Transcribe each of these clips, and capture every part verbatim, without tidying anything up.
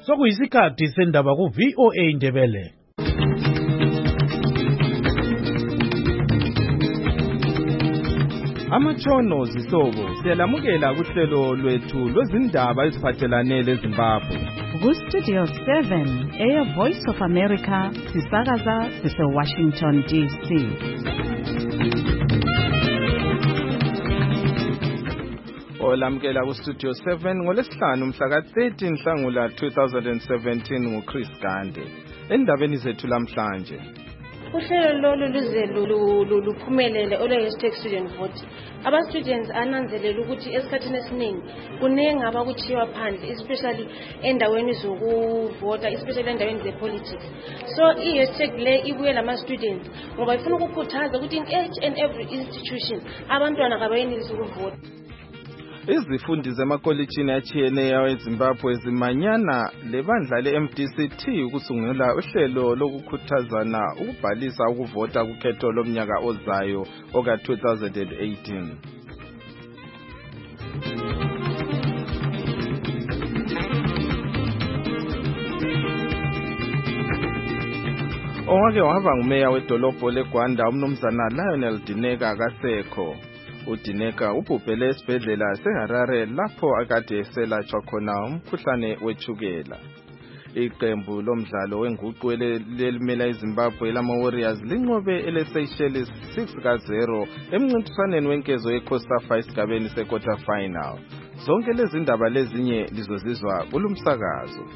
sokuyisikhathi sendaba ku V O A Ndebele. Amatshono zisobo siyalamukela kuhlelo lwethu lwezindaba eziphathelane leZimbabwe. Ku Studio seven, Air Voice of America, sisakaza sise Washington D C. Olamukela ku Studio seven ngolesihlanu mhla ka thirteen Nhlangula two thousand seventeen nguChris Gande. Endabeni zethu lamhlanje. Uhlelo lolu luze luphumelele ole hashtag student vote. Aba students ananzelela ukuthi esikhathini esiningi kuningi abakuchiwa phandle, especially endaweni zokuvota, especially endaweni zepolitics. So I hashtag le ibuye lama students ngoba ifuna ukukhuthaza ukuthi in each and every institution abantwana kabayenelisa ukuvota. Izifundi zemakolitshini atshiyeneyo eZimbabwe zimanyana lebandla le-M D C T ukusungula uhlelo lokukhuthazana ukubhalisa ukuvota kukhetho lomnyaka ozayo oka two thousand eighteen. Owake waba ngumeya wedolobho leGwanda umnumzana Lionel Dineka akasekho. uDineka ubhubhele esibhedlela seHarare lapho akade eselatshwa khona umkhuhlane wetshukela. Iqembu lomdlalo wenguqu elimela iZimbabwe lama Warriors linqobe eleSeychelles six ka zero emncintiswaneni wenkezo yeCOSAFA esigabeni sequarter final. Zonke lezi ndaba lezinye lizozizwa kulumsakazo.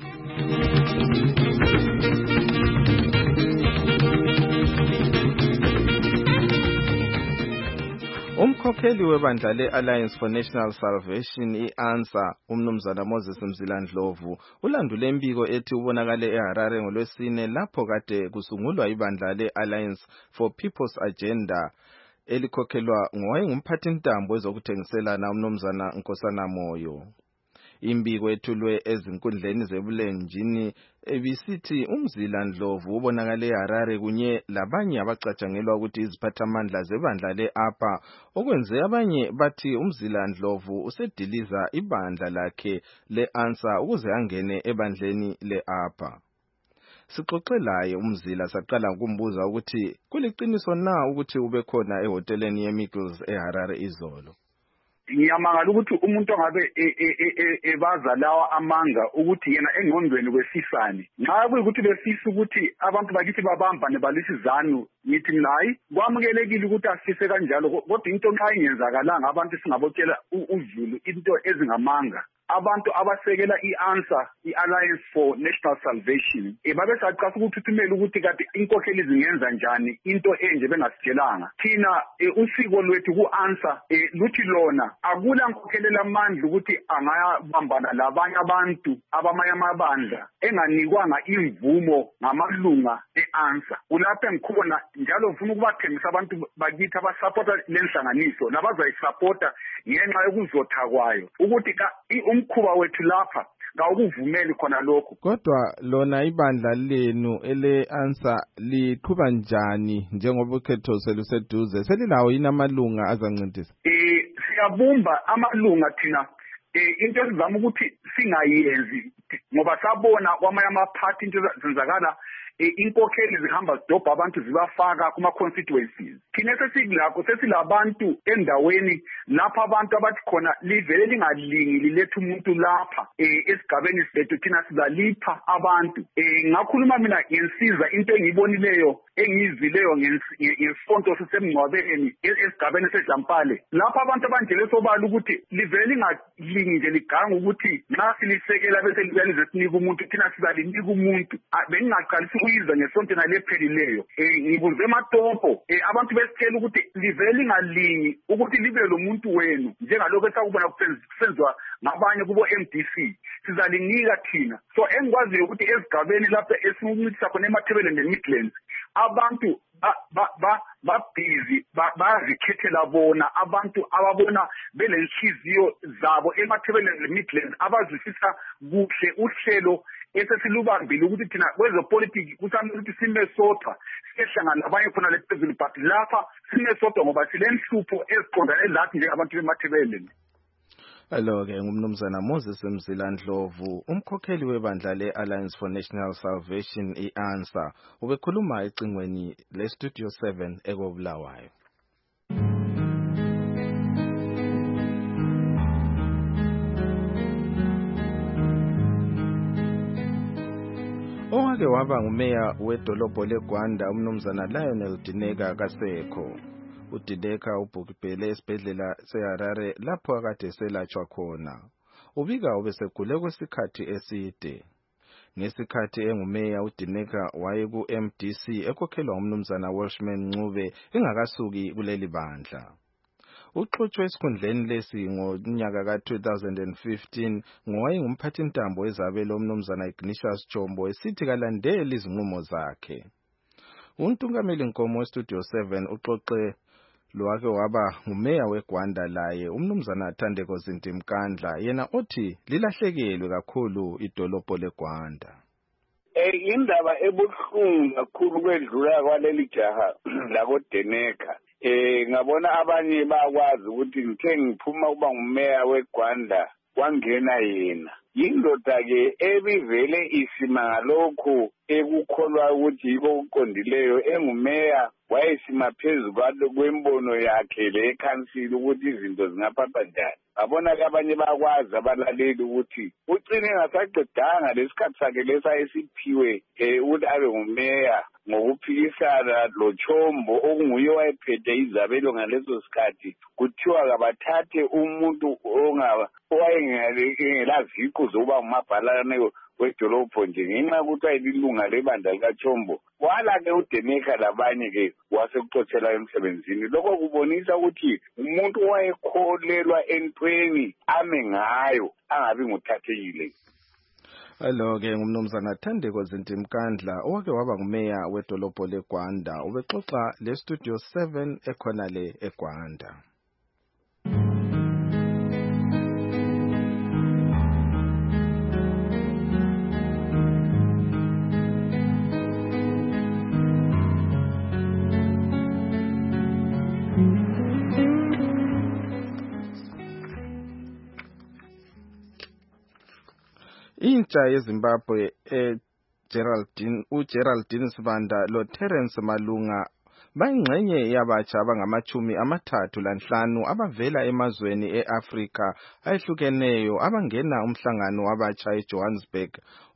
Umkhokheli webandla le-Alliance for National Salvation i-ANSA umnumzana Moses Mzilandlovu ulandule imbiko ethi ubonakale eHarare ngolwesine lapho kade kusungulwa ibandla le-Alliance for People's Agenda elikhokhelwa ngowayengumphathintambo wezokuthengiselana umnumzana Nkosana Moyo. Imbiko ethulwe ezinkundleni zebulenjini ebisithi uMzilandlovu ubonakale eHarare kunye labanye abacatshangelwa ukuthi iziphathamandla zebandla le-APA okwenze abanye bathi uMzilandlovu usediliza ibandla lakhe le-ANSA ukuze angene ebandleni le-APA. Sixoxelayo uMzila saqala ukumbuza ukuthi kuliqiniso na ukuthi ube khona ehoteleni yeMiggles eHarare izolo. Ngiyamangala ukuthi umuntu ongabe ebaza lawa amanga ukuthi yena engqondweni kwesisane nxa kuyikuthi befisa ukuthi abantu bakithi babambane balisizanu ngithi nayi kwamukelekile ukuthi asifise kanjalo kodwa into nxa ingenzakalanga abantu singabotshela uZulu into ezingamanga. Abantu abasekela i-ANSA i-Alliance for National Salvation babe saqasa ukuthi uthumele ukuthi kade inkokheli zingenza njani into enje bengasitshelanga. Thina usiko lwethu ku-ANSA luthi lona akula nkokhelela amandla ukuthi angayabambana labanye abantu abamanye amabandla enganikwanga imvumo ngamalunga e-ANSA. Kulapho engikhona njalo ufuna ukubathembisa abantu bakithi abasupporta lenhlanganiso nabazayisupporta ngenxa yokuzotha kwayo ukuthi ka umkhuba wethu lapha ngawukuvumeli khona lokho. Kodwa lona ibandla lenu ele-ANSA liqhuba njani njengoba ukhetho seluseduze selilawo yini amalunga azancintisa? Eh siyabumba amalunga thina eh into esizama ukuthi singayenzi ngoba sabona kwamanye amaphathi into zenzakala inkokheli zihamba zidobha abantu zibafaka kuma constituencies. Thina sesilakho sesilabantu endaweni lapha abantu abathi khona livele lingalingi lilethe umuntu lapha esigabeni sethu thina sizalipha abantu. Ngakhuluma mina ngensiza into engiyibonileyo engizwileyo ngesonto sisemngcwabeni esigabeni seJampale lapha abantu abanjele sobala ukuthi livele lingalingi nje liganga ukuthi nxa silisekela bese libalize sinika umuntu thina sizalinika umuntu. Bengingaqalisa kuyiza ngesonto nalephelileyo ngibuze eMatopo abantu besithela ukuthi livele lingalingi ukuthi libe lo muntu wenu njengalokho esakubona kusenzwa ngabanye kubo M D C sizalinika thina. So engikwaziyo ukuthi ezigabeni lapha esimuncitisa khona eMathebele neMidlands abantu ba ba ba busy bazikhethela bona abantu ababona belenhliziyo zabo eMathebele neMidlands abazwisisa kuhle uhlelo esesilubambile ukuthi thina kwezepolitiki kusamele ukuthi sime sodwa sihlangana nabanye khona lephezulu but lapha sime sodwa ngoba silenhlupho eziqondane lathi njengabantu beMathebele. Alo ke ngumnumzana Moses Mzilandlovu, umkhokheli webandla le-Alliance for National Salvation i-ANSA, ubekhuluma ecingweni le-Studio seven ekobulawayo. Owake waba ngumeya wedolobho leGwanda umnumzana Lionel Dineka kasekho. uDideka ubhubhele esibhedlela seHarare lapho akade selatshwa khona. Ubika ubesegule kwesikhathi eside. Ngesikhathi engumeya uDineka waye ku M D C ekhokhelwa umnumzana Welshman Ncube engakasuki kuleli bandla. Uxoxwe esikhundleni lesi ngonyaka ka two thousand fifteen ngowayengumphathintambo wezabelo umnumzana Ignatius Chombo esithi kalandeli izinqumo zakhe. Untungameli Nkomo weStudio seven uxoxe lwake waba ngumeya weGwanda laye umnumzana Thandeko Zintimkandla yena othi lilahlekelwe kakhulu idolobho leGwanda. Eh indaba ebuhlungu kakhulu kwedlula kwaleli jaha lakoDeneka. Eh ngabona abanye bakwazi ukuthi ngithe ngiphuma kuba ngumeya weGwanda wangena yena. Yindoda ke ebivele isima ngalokho ekukholwa ukuthi yiko uqondileyo engumeya wayesima phezulu kwembono yakhe le council ukuthi izinto zingaphatha njani. Abona ke abanye bakwazi abalaleli ukuthi ucine ngasaqedanga lesikhathi sakhe lesayesiphiwe eh ukuthi abe ngumeya ngokuphikisana lo Chombo okunguye wayephethe izabelo ngaleso sikhathi kuthiwa kabathathe umuntu ongaba owayengelaziqu zokuba umabhalane wedolobho nje ngenxa ukuthi ayilunga lebandla likaChombo. Wala ke uDeneka labanye ke wasekuxothela emsebenzini. Lokho kubonisa ukuthi umuntu owayekholelwa entweni ame ngayo angabi nguthathekile. Alo ke ngumnumzana Thandeko Zintimkandla owake waba ngumeya wedolobho leGwanda ubexoxa leStudio seven ekhona le eGwanda. Intsha yeZimbabwe e Geraldine uGeraldine Sibanda lo Terence Malunga bayingxenye yabatsha abangamachumi amathathu lanhlanu abavela emazweni eAfrika ayehlukeneyo abangena umhlangano wabatsha eJohannesburg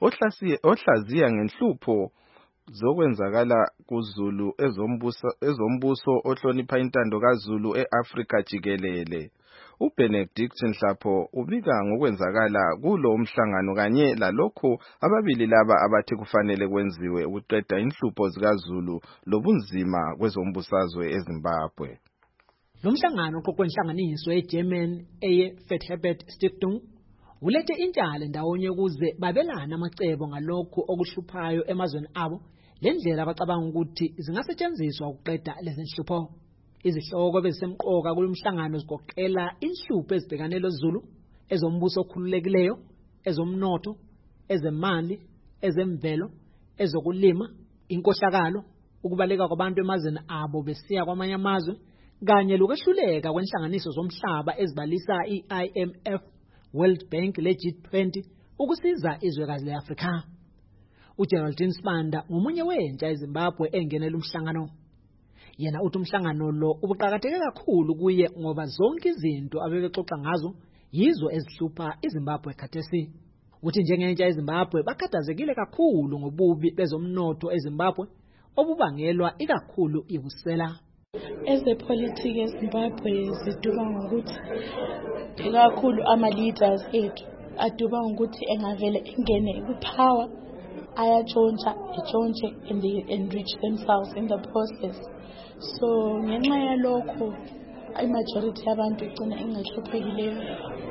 ohlaziya ngenhlupho zokwenzakala kuZulu ezombuso ezombuso ohlonipha intando kaZulu eAfrika jikelele. uBenedict Nhlapho ubika ngokwenzakala kulo umhlangano kanye lalokho ababili laba abathi kufanele kwenziwe ukuqeda inhlupho zikaZulu lobunzima kwezombusazwe eZimbabwe. Lo mhlangano kokwenhlanganiso eGerman eye Fethebert Stiftung ulethe intshale ndawonye ukuze babelana amacebo ngalokho okuhluphayo emazweni abo lendlela abacabanga ukuthi zingasetshenziswa ukuqeda lezi nhlupho. Izihloko bezisemqoka kulomhlangano zigoqela inhlupho ezibhekane leZulu, ezombuso okhululekileyo, ezomnotho, ezemali, ezemvelo, ezokulima, inkohlakalo, ukubaleka kwabantu emazweni abo besiya kwamanye amazwe, kanye lokwehluleka kwenhlanganiso zomhlaba ezibalisa i-I M F, World Bank le G twenty ukusiza izwekazi leAfrika. uGeraldine Sibanda ngomunye wentsha eZimbabwe engenela umhlangano. Yena uthi umhlangano lo ubuqhakatheke kakhulu kuye ngoba zonke izinto abebexoxa ngazo yizo ezihlupha iZimbabwe khathesi. Uthi njengentsha eZimbabwe bakhathazekile kakhulu ngobubi bezomnotho eZimbabwe obubangelwa ikakhulu ibusela. Ezepolitiki eZimbabwe ziduba ngokuthi kakhulu ama leaders ethu aduba ngokuthi engavele ingene kupower ayatshontsha etshontshe and they enrich themselves in the process. So ngenxa yalokho imajority yabantu igcina ingahluphekile.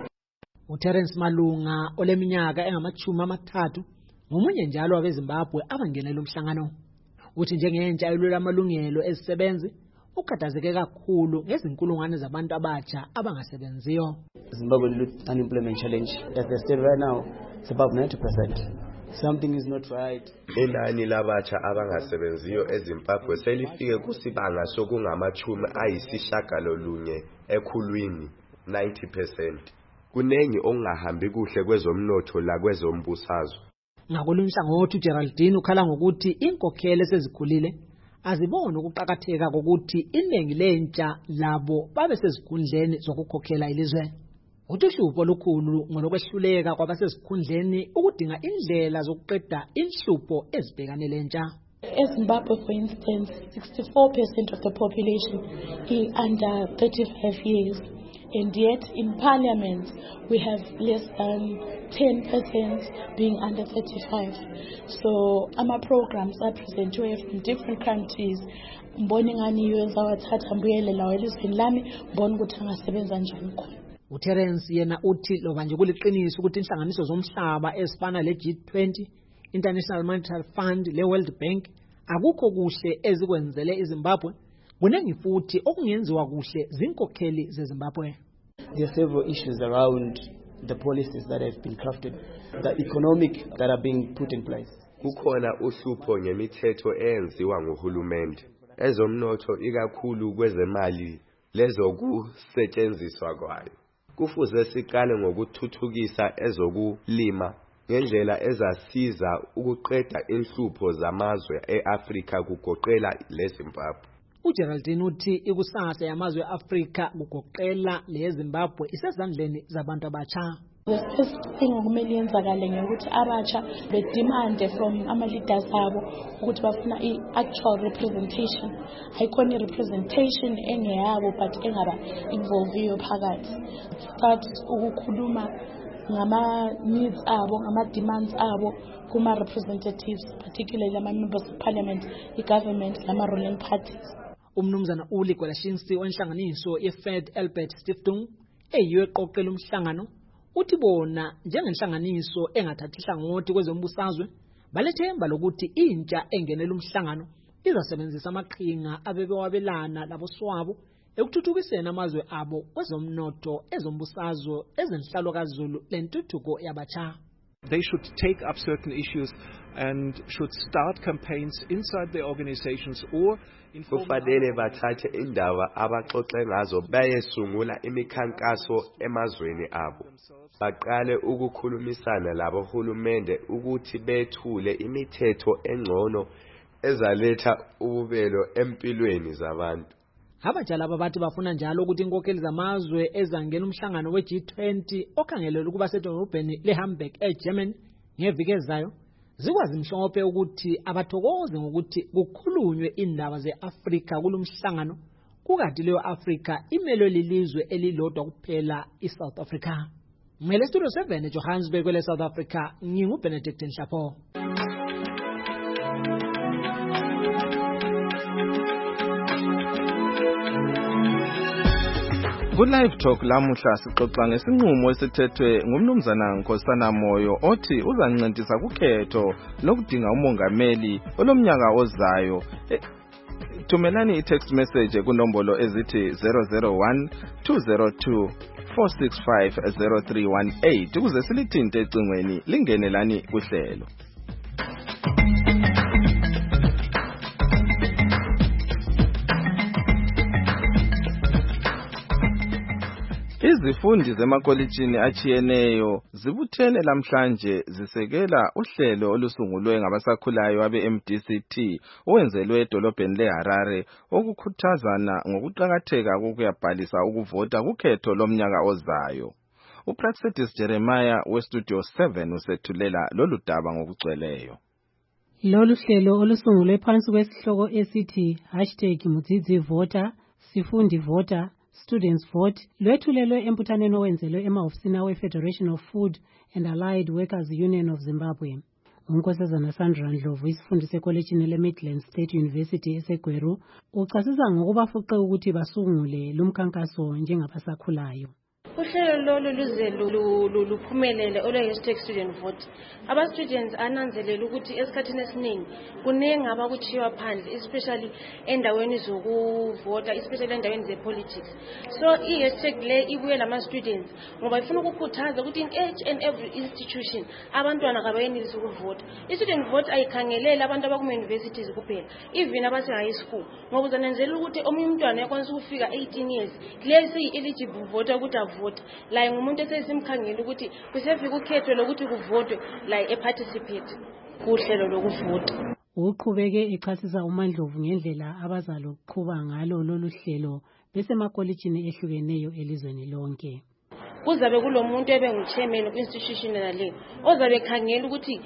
uTerence Malunga oleminyaka engamachumi amathathu ngomunye njalo wabeZimbabwe abangenela umhlangano. Uthi njengentsha elwela amalungelo ezisebenzi ukhathazeke kakhulu ngezinkulungwane zabantu abatsha abangasebenziyo. Zimbabwe unemployment challenge at the state right now it's about ninety percent. Something is not right. Inani labatsha abangasebenziyo eZimbabwe selifike kusibanga sokungamachumi ayisishagalolunye ekhulwini ninety percent. kunengi ongahambi kuhle kwezomnotho la kwezombusazwe. Ngakolunye uhlangothi uGeraldine ukhala ngokuthi inkokhelo esezikhulile azibona ukuqhakatheka kokuthi iningi lentsha labo babe sezikhundleni zokukhokhela ilizwe. Uhlupho olukhulu ngolokwehluleka kwabasesikhundleni ukudinga indlela zokuqeda inhlupho ezibhekane lentsha. eZimbabwe, for instance, sixty-four percent of the population is under thirty-five years. And yet in parliament, we have less than ten percent being under thirty-five. So our programs are presented from different countries. Mboni ngani yenza wathatha mbuyele lawo elizweni lami, mboni ukuthi angasebenza njani khona. uTerence yena uthi loba nje kuliqiniso ukuthi inhlanganiso zomhlaba ezifana le G twenty, International Monetary Fund, le World Bank akukho kuhle ezikwenzele iZimbabwe, kunengi futhi okungenziwa kuhle zinkokheli zeZimbabwe. There are several issues around the policies that have been crafted, the economic that are being put in place. Kukhona uhlupho ngemithetho eyenziwa ngohulumende ezomnotho ikakhulu kwezemali lezokusetshenziswa kwayo. Kufuze siqale ngokuthuthukisa ezokulima ngendlela ezasiza ukuqeda inhlupho zamazwe eAfrika kugoqela leZimbabwe. uGeraldine uthi ikusasa yamazwe eAfrika kugoqela leZimbabwe isezandleni zabantu abatsha. The first thing okumele yenzakale ngokuthi abatsha be demand from ama leaders abo ukuthi bafuna i-actual representation. Ayikho representation engeyabo but engaba involve phakathi. Start ukukhuluma ngama needs abo, ngama demands abo kuma representatives, particularly ama members of parliament, i-government, nama ruling parties. Umnumzana Uli Gwelashinsi wenhlanganiso yeFed Albert Stiftung eyiyo eqoqela umhlangano uthi bona njengenhlanganiso engathathi hlangothi kwezombusazwe balethemba lokuthi intsha engenela umhlangano izasebenzisa amaqhinga abebewabelana laboswabo ekuthuthukiseni amazwe abo kwezomnotho ezombusazwe ezenhlalo kaZulu lentuthuko yabatsha. They should take up certain issues and should start campaigns inside their organizations or kufanele bathathe indaba abaxoxe ngazo bayesungula imikhankaso emazweni abo. Baqale ukukhulumisana labohulumende ukuthi bethule imithetho engcono ezaletha ububelo empilweni zabantu. Abatsha laba bathi bafuna njalo ukuthi inkokheli zamazwe ezangena umhlangano we G twenty okhangelelwe ukuba sedolobheni leHamburg eGermany ngeviki ezayo zikwazi mhlophe ukuthi abathokoze ngokuthi kukhulunywe indaba zeAfrika kulomhlangano kukathi leyo Afrika imelo lilizwe elilodwa kuphela iSouth Africa. Ngele Studio seven eJohannesburg kwele South Africa nginguBenedict Nhlapo. Ku-Live Talk lamuhla sixoxa ngesinqumo esithethwe ngumnumzana Nkosana Moyo othi uzancedisa kukhetho lokudinga umongameli olomnyaka ozayo. E, thumelani i-text message kunombolo ezithi zero zero one two zero two four six five zero three one eight ukuze silithinte ecingweni lingenelani kuhlelo. Izifundi zemakolitshini achiyeneyo zibuthene lamhlanje zisekela uhlelo olusungulwe ngabasakhulayo abe-M D C T owenzelwe edolobheni leHarare okukhuthazana ngokuqhakatheka kokuyabhalisa ukuvota kukhetho lomnyaka ozayo. uPraxedis Jeremiah weStudio seven usethulela lolu daba ngokugcweleyo. Lolu hlelo olusungulwe phansi kwesihloko esithi hashtag Mudzidzi Voter, Sifundi Voter, Students Vote lwethulelwe emputhaneni owenzelwe emahofisini we-Federation of Food and Allied Workers Union of Zimbabwe. Unkosazana Sandra Ndlovu isifundi sekolejini leMidland State University eseGweru uchasisa ngokubafuqe ukuthi basungule lumkhankaso njengabasakhulayo. Uhlelo lolu luze luphumelele ole hashtag student vote. Aba students ananzelela ukuthi esikhathini esiningi kunengi abakuchiwa phandle, especially endaweni zokuvota, especially endaweni zepolitics. So I hashtag le ibuye lama students ngoba ifuna ukukhuthaza ukuthi in each and every institution abantwana kabayenelisa ukuvota. I-student vote ayikhangelela abantu abakuma universities kuphela, even abase high school. Ngoba uzananzelela ukuthi omunye umntwana yakwanisa ukufika eighteen years, le seyi eligible voter ukuthi avote. ukuvota la ngumuntu esesimkhangela ukuthi kusefika ukhetho lokuthi kuvotwe la eparticipate kuhlelo lokuvota. Uqhubeke echasisa uMandlovu ngendlela abazaloqhuba ngalo lolu hlelo besemakolitshini ehlukeneyo elizweni lonke. Kuzabe kulomuntu ebengu-chairman ku-institutional leyo ozabe khangela ukuthi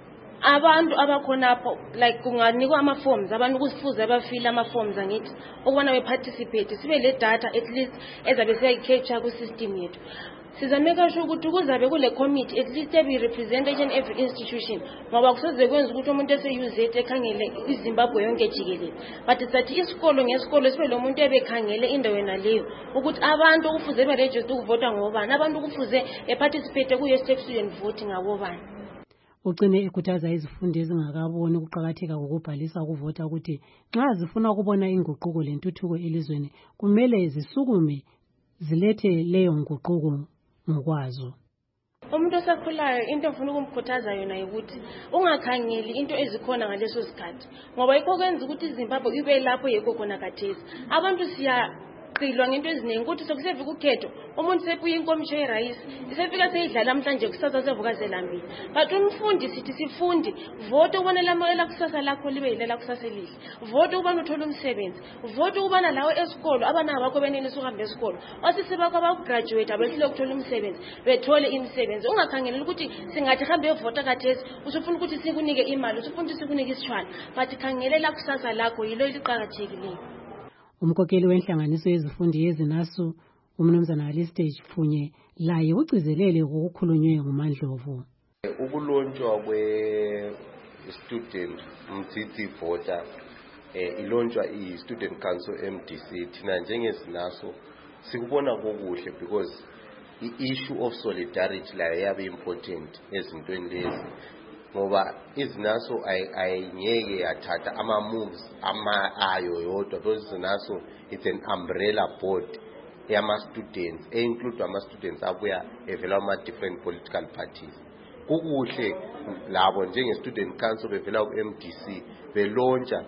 abantu abakhonapho like kunganikwa ama-forms abantu kusifuze bafile ama-forms angithi ukubona beparticipate sibe le data at least ezabe siyayi-capture ku-system yethu. Sizameka sure ukuthi kuzabe kule committee at least every representation every institution ngoba kusoze kwenza ukuthi umuntu ese-U Z ekhangele iZimbabwe yonke jikelele but sathi isikolo ngesikolo sibe lo muntu ebekhangele indawo yena leyo ukuthi abantu kufuze beregister ukuvota ngobani abantu kufuze eparticipate ku-hashtag student voting ngabobani. Ugcine ekhuthaza izifundi ezingakaboni ukuqakatheka kokubhalisa ukuvota ukuthi nxa zifuna ukubona inguquko lentuthuko elizweni kumele zisukume zilethe leyo nguquko ngokwazo. Umuntu osakhulayo into ofuna ukumkhuthaza yona ukuthi ungakhangeli into ezikhona ngaleso sikhathi ngoba yikho kwenza ukuthi iZimbabwe ibe lapho yekho khona kathesi. Abantu siya qilwa ngento eziningi ukuthi sokusefika ukhetho umuntu sepuye inkomisho yerayisi isefika seyidlala namhlanje kusasa sevuka zelambile but umfundi sithi sifundi vote ubona lamela kusasa lakho libe yilela kusasa elihle vote ubana uthola umsebenzi vote ubana lawe esikolo abana bakho benelisa ukuhamba esikolo wasise bakho abagraduate abehlile ukuthola umsebenzi bethole imisebenzi ungakhangelela ukuthi singathi hambe evota kathesi usufuna ukuthi sikunike imali usufuna ukuthi sikunike isitshwala but khangelela kusasa lakho yilo eliqhakathekileyo. Umkhokheli wenhlanganiso yezifundi yeZinasu umnumzana Alistage Pfunye laye ugcizelele ngokukhulunywe nguMandlovu. Ukulonjwa kwe student Mtsitsi voter eh ilonjwa i student council M D C thina njengeZinasu sikubona kokuhle because the issue of solidarity la yabe important ezintweni lezi ngoba iZinasu ayingeke yathatha ama moves ama ayo yodwa because iZinasu it's an umbrella board yama students e include ama students abuya evela ama different political parties. Kukuhle labo njenge student council bevela ku M D C belontsha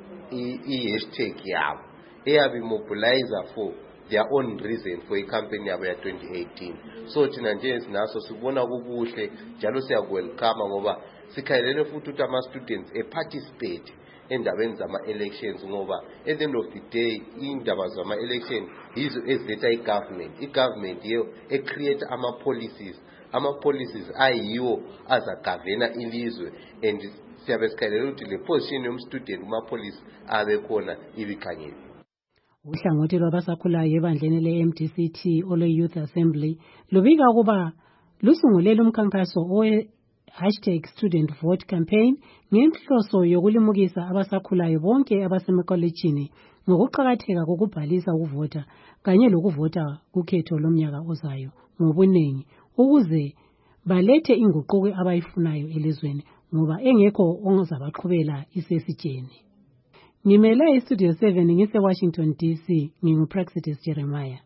i hashtag yabo eyabe mobilizer for their own reason for a campaign yabo ya twenty eighteen. So thina nje sinaso sibona kukuhle njalo siya welcome ngoba sikhalele futhi ukuthi ama students e participate endabeni zama elections ngoba at the end of the day indaba zama election yizo eziletha i government i government yiyo e create ama policies ama policies ayiwo azagavena ilizwe and siyabe sikhalele ukuthi le position yom student kuma police abe khona ibikhangele. Uhlangothi lwabasakhulayo ebandleni le-M D C T ole Youth Assembly lubika ukuba lusungulele umkhankaso owe hashtag student vote campaign ngenhloso yokulimukisa abasakhulayo bonke abasemakolitshini ngokuqhakatheka kokubhalisa ukuvota kanye lokuvota kukhetho lomnyaka ozayo ngobuningi ukuze balethe inguquko abayifunayo elizweni ngoba engekho ongazabaqhubela isesitsheni. Ngimele iStudio seven ngise Washington D C nginguPraxitis Jeremiah.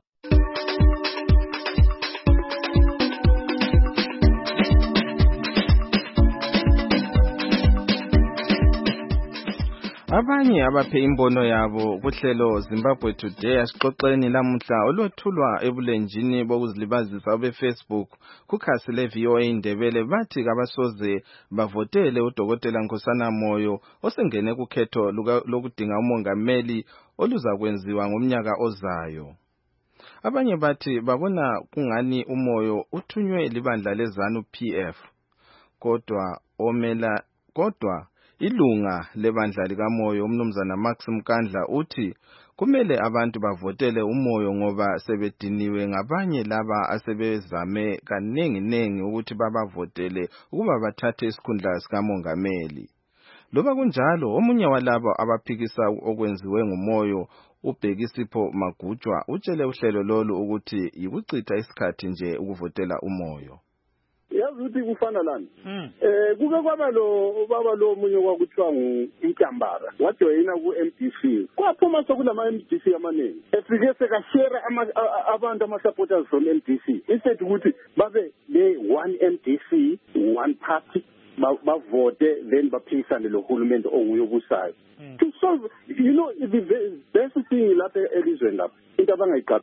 Abanye abaphe imbono yabo kuhlelo Zimbabwe Today asixoxeni lamuhla olwethulwa ebulenjini bokuzilibazisa obe Facebook kukhasi le V O A Indebele bathi kabasoze bavotele uDokotela Nkosana Moyo osengene kukhetho lokudinga umongameli oluzakwenziwa ngomnyaka ozayo. Abanye bathi babona kungani uMoyo uthunywe libandla leZanu P F kodwa omela kodwa ilunga lebandla likaMoyo umnumzana Max Mkandla uthi kumele abantu bavotele uMoyo ngoba sebediniwe ngabanye laba asebezame kaningi nengi ukuthi babavotele ukuba bathathe isikhundla sikamongameli. Loba kunjalo omunye walabo abaphikisa okwenziwe nguMoyo uBhekisipho Magutshwa utshele uhlelo lolu ukuthi yikuchitha isikhathi nje ukuvotela uMoyo. Yazi ukuthi kufana lana eh kuke kwaba lo baba lo munye kwakuthiwa nguNkambara wajoyina ku M D C kwaphuma sokulama M D C amaningi efike sekashare abantu ama supporters from M D C instead ukuthi babe le one M D C one party bavote then baphisane lo hulumende onguyobusayo to solve you know the best thing lapha elizweni lapha into abangayiqaphela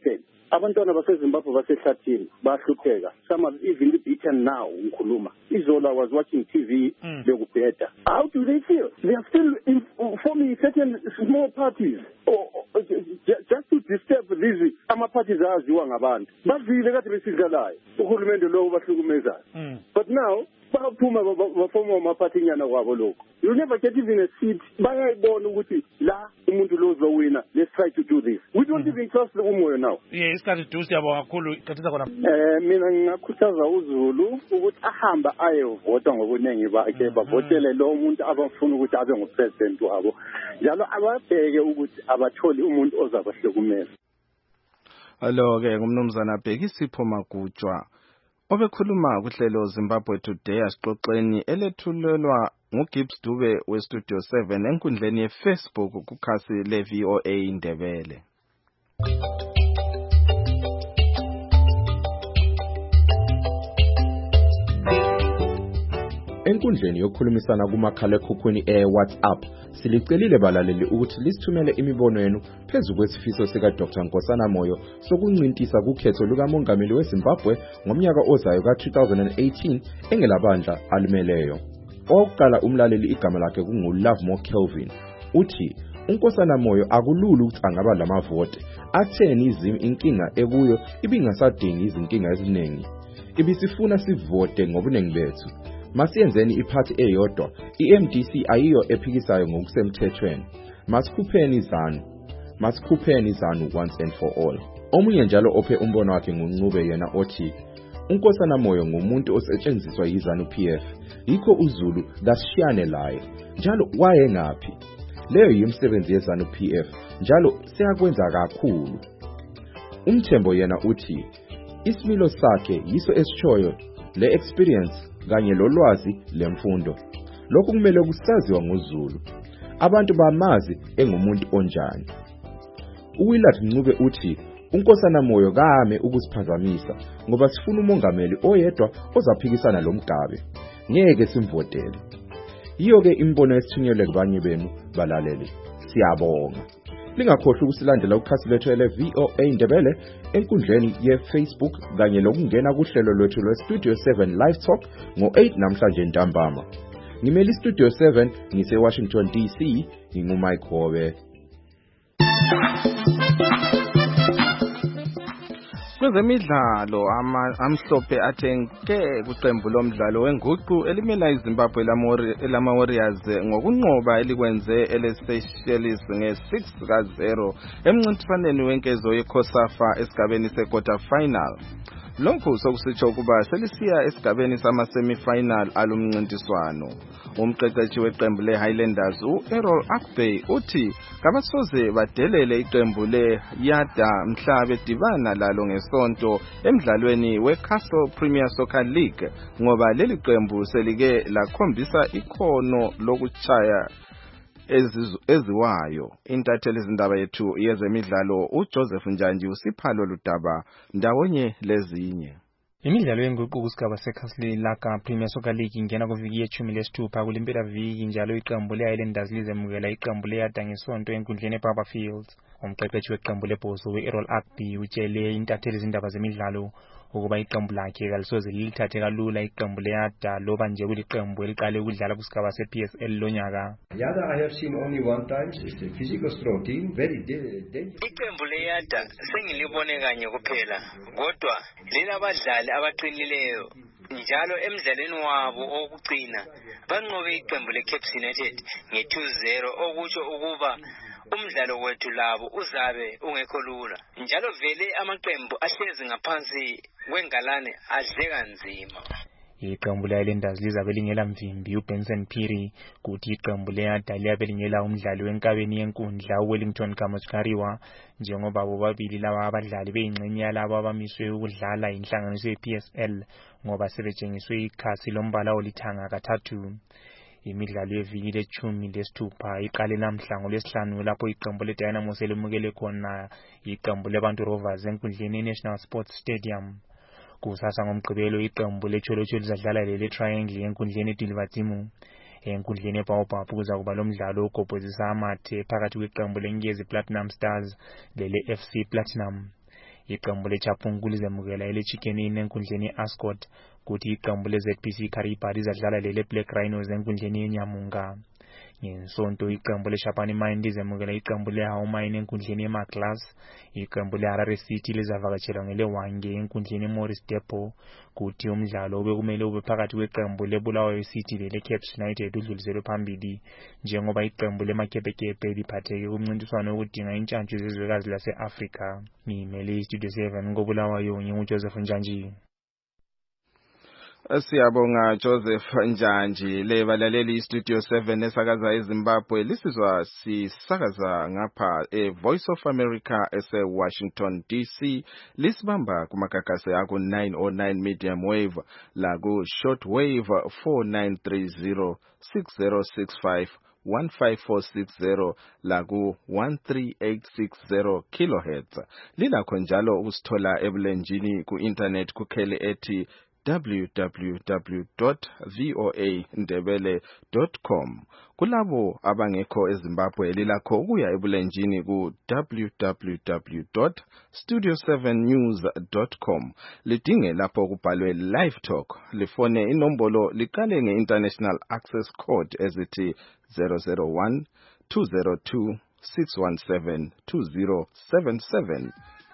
abantwana baseZimbabwe basehlathini bahlupheka. Some are even beaten now ngikhuluma. Izola was watching T V bekubheda. How do they feel? They are still in, forming certain small parties or, or just to disturb these ama parties aziwa ngabantu. Bavile kade besidlalayo uhulumende lo bahlukumezayo. But now baphuma bafoma amaphathinyana kwabo lokho. You never get even a seat. Bayayibona ukuthi la umuntu lo uzowina. Let's try to do this. We don't even trust the umoya now. Yeah, isikhathi dusi yabo kakhulu kathisa khona. Eh mina ngingakhuthaza uZulu ukuthi ahamba ayevota ngobuningi bakhe bavotele lo umuntu abafuna ukuthi abe ngupresident wabo. Njalo ababheke ukuthi abatholi umuntu ozabahlukumeza. Alo ke ngumnumzana Bhekisipho Magutshwa obekhuluma kuhlelo Zimbabwe Today asixoxeni elethulelwa nguGibbs Dube we Studio seven enkundleni yeFacebook kukhasi le V O A Indebele. Enkundleni yokukhulumisana kumakhalekhukhwini e-WhatsApp silicelile balaleli ukuthi lisithumele imibono yenu phezu kwesifiso sika Doctor Nkosana Moyo sokuncintisa kukhetho lukamongameli weZimbabwe ngomnyaka ozayo ka two thousand eighteen engelabandla alimeleyo. Oqala umlaleli igama lakhe kungu Lovemore Kelvin uthi uNkosana Moyo akulula ukuthi angaba lamavote atheni izimi inkinga ekuyo ibingasadingi izinkinga eziningi ibisifuna sivote ngobunengi bethu. Masiyenzeni iphathi eyodwa, i-M D C ayiyo ephikisayo ngokusemthethweni. Masikhupheni izanu. Masikhupheni izanu once and for all. Omunye njalo ophe umbono wakhe nguNcube yena othi uNkosana Moyo ngumuntu osetshenziswa yiZanu P F. Yikho uZulu dasishiyane laye. Njalo waye ngaphi? Leyo yimsebenzi yeZanu P F. Njalo siyakwenza kakhulu. Umthembo yena uthi isimilo sakhe yiso esitshoyo le experience kanye lolwazi lemfundo. Lokhu kumele kusaziwa ngoZulu. Abantu bamazi engumuntu onjani. uWillard Ncube uthi uNkosana Moyo kame ukusiphazamisa ngoba sifuna umongameli oyedwa ozaphikisana lomgabe. Ngeke simvotele. Iyo ke imbono esithunyelwe kubanye benu balaleli. Siyabonga. Lingakhohlwa ukusilandela ukhasi lethu ele V O A Indebele enkundleni yeFacebook kanye lokungena kuhlelo lwethu lwe Studio seven Live Talk ngo eight namhlanje ntambama. Ngimeli Studio seven ngise Washington D C ngingumike Hobe. Kwezemidlalo amhlophe athenke kuqembu lomdlalo wenguqu elimela iZimbabwe lama Warriors ngokunqoba elikwenze eleSeychelles nge six ka zero emncintiswaneni wenkezo yeCOSAFA esigabeni sequarter final. Lokhu sokusitsho kuba selisiya esigabeni sama semi-final alumncintiswano. Umqeqeshi weqembu leHighlanders uErrol Akbey uthi kabasoze badelele iqembu leYada mhla bedibana lalo ngesonto emidlalweni weCastle Premier Soccer League ngoba leli qembu selike lakhombisa ikhono lokuchaya eziwayo. Intatheli izindaba yethu yezemidlalo uJoseph Njanji usiphalo ludaba ndawonye lezinye. Imidlalo yenguqu kusigaba seCastle Laga Premier Soccer League ingena kuviki yeshumi lesithupha kulimpela viki njalo iqembu leHighlanders lizemukela iqembu leYada ngesonto enkundleni eBarberfield. Umqeqeshi weqembu lebhozo uErrol Akbey utshele intatheli izindaba zemidlalo ukuba iqembu lakhe kalisoze lilithathe kalula iqembu leYada loba nje kuliqembu eliqale ukudlala kusigaba seP S L lonyaka. Yada I have seen only one time. It's a physical strong team, very dangerous. Iqembu leYada sengilibone kanye kuphela kodwa lilabadlali abaqinileyo njalo emidlalweni wabo okugcina banqobe iqembu leCape United nge two zero okutsho ukuba umdlalo wethu labo uzabe ungekho lula njalo vele amaqembu ahlezi ngaphansi kwengalane adleka nzima. Iqembu leHighlanders lizabe lingela mvimbi uBenson Phiri kuthi iqembu leYada liyabe lingela umdlali wenkabeni yenkundla uWellington Kamochikariwa njengoba bobabili laba abadlali beyingxenye yalabo abamiswe ukudlala inhlanganiso yeP S L ngoba sebetshengiswe ikhasi lombala olithanga kathathu. Imidlalo yeviki lechumi lesithupha iqale namhla ngolwesihlanu lapho iqembu leDynamo selimukele khona iqembu leBantu Rovers enkundleni yeNational Sports Stadium. Kusasa ngomgqibelo iqembu leCholocho lizadlala lele Triangle enkundleni eDilivatimu. Enkundleni eBaobab kuza kuba lomdlalo ogobhozisa amathe phakathi kweqembu leNkezi Platinum Stars lele F C Platinum. iqembu leChapung lizemukela ele Chicken Inn enkundleni yeAscot kuthi iqembu leZ P C Kariba lizadlala lele Black Rhinos enkundleni yeNyamunga. Ngesonto iqembu leShapani Mine lizemukela iqembu leHaumine enkundleni yeMaglas. Iqembu leHarare City lizavakatshela ngeleWange enkundleni yeMorris Depot. Kuthi umdlalo obekumele ube phakathi kweqembu leBulawayo City leleCaps United udluliselwe phambili njengoba iqembu leMakepekepe liphatheke kumncintiswano wokudinga intshantshu zezwekazi lase-Afrika. Ngimele iStudio seven ngoBulawayo nginguJoseph Njanji. Siyabonga Joseph Njanji. Le balaleli iStudio seven esakaza eZimbabwe lisizwa sisakaza ngapha eVoice of America ese Washington D C, lisibamba kumakakase aku nine oh nine medium wave la ku short wave four nine three zero six zero six five one five four six zero la ku one three eight six zero kilohertz. Lilakho njalo ukusithola ebulenjini ku internet kukhele ethi w w w dot voa ndebele dot com. Kulabo abangekho eZimbabwe lilakho ukuya ebulenjini ku w w w dot studio seven news dot com. Lidinge lapho kubhalwe live talk. Lifone inombolo liqale nge-international access code ezithi zero zero one two zero two six one seven two zero seven seven.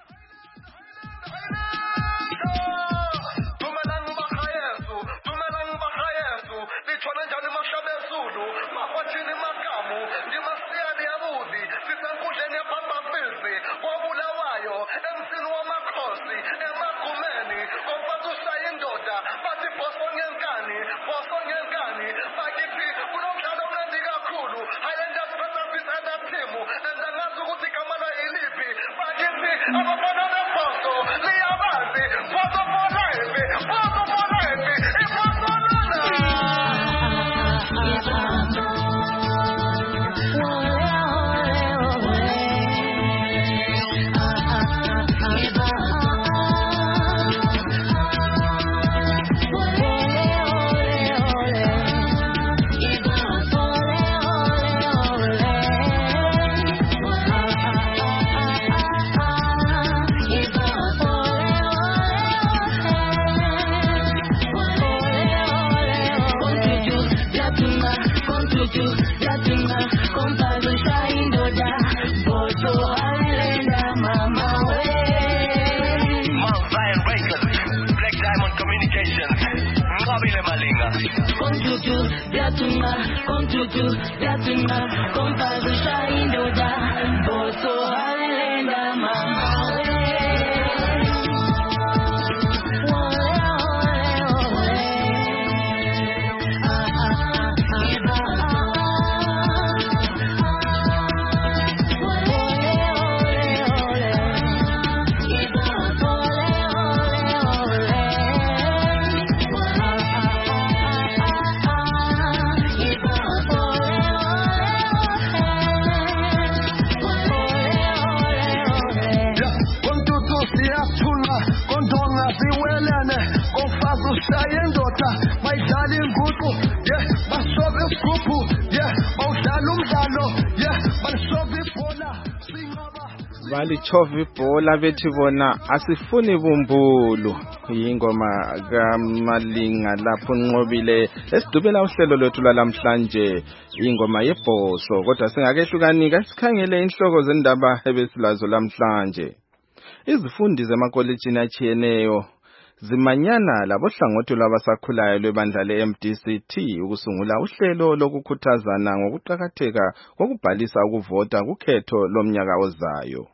Balichova ibhola bethi bona asifuni bumbulu. Ingoma kaMalinga lapho nqobile esidubela uhlelo lwethu lamhlanje ingoma yebhoso, kodwa singakehlukanika sikhangele inhloko zendaba ebesilazo lamhlanje. Izifundi zemakolejini achiyeneyo zimanyana labohlangothi lwabasakhulayo lwebandla le-M D C T ukusungula uhlelo lokukhuthazana ngokuqhakatheka kokubhalisa ukuvota kukhetho lomnyaka ozayo.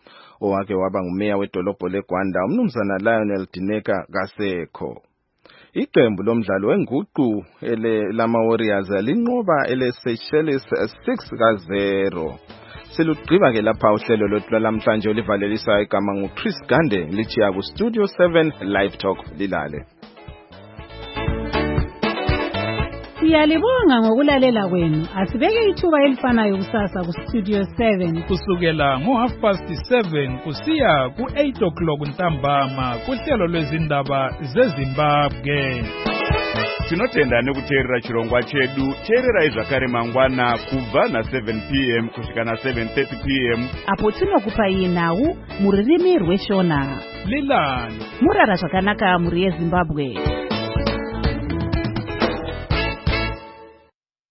Owake waba ngumeya wedolobho leGwanda umnumzana Lionel Dineka kasekho. Iqembu lomdlalo wenguqu ele lama Warriors linqoba ele Seychelles six ka zero. Silugqiba ke lapha uhlelo lwethu lamhlanje olivalelisa igama nguChris Gande lichiya ku Studio seven Live Talk lilale. Siyalibonga ngokulalela kwenu. Asibeke ithuba elifanayo kusasa ku Studio seven kusukela ngo half past seven kusiya ku eight o'clock ntambama kuhlelo lwezindaba zeZimbabwe. tinotenda nekuteerera chirongwa chedu. Teererai zvakare mangwana kubva na seven p m kusvika na seven thirty p m apo tinokupai nhau muririmi rweshona. Lilani murara zvakanaka muri yeZimbabwe.